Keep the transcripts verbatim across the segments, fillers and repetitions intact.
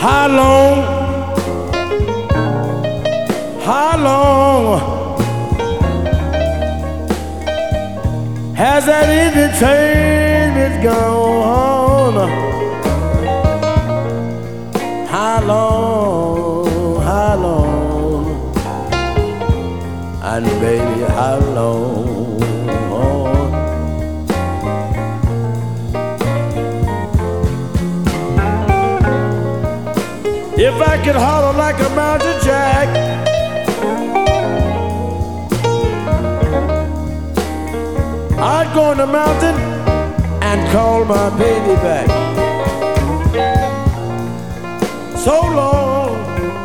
How long, how long has that entertainment gone on? How long, how long, and baby, how long? If I could holler like a mountain jack, I'd go on the mountain and call my baby back. So long,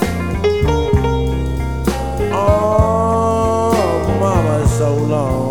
oh mama, so long.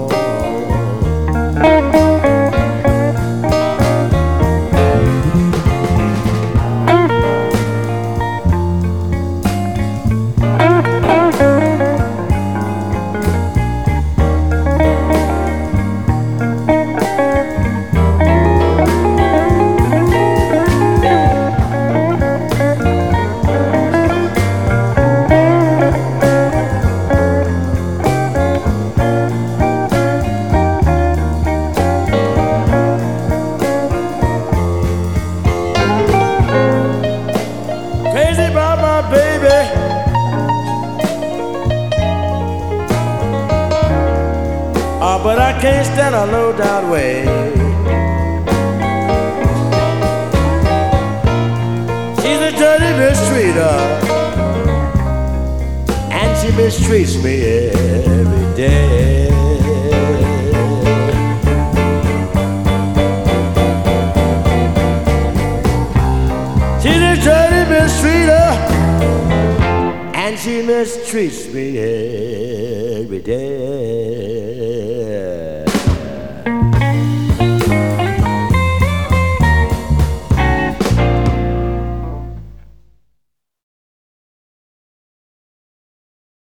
But I can't stand a low-down way. She's a dirty mistreater, and she mistreats me every day. She's a dirty mistreater, and she mistreats me every day.